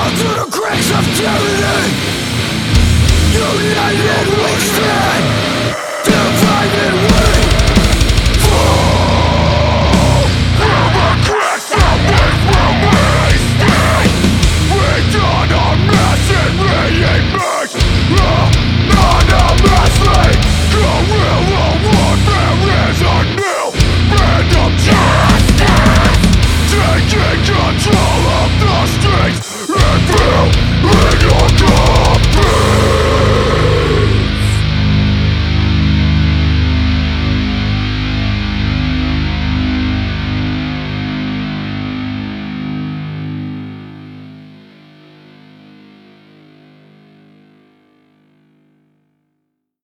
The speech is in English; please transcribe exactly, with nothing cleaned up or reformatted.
through the cracks of tyranny. United we stand, divided we fall. Through the cracks of which will we stand. We done our mess and re-emerge anonymously. Guerrilla warfare is our new brand of justice. Taking control of the streets and building your God.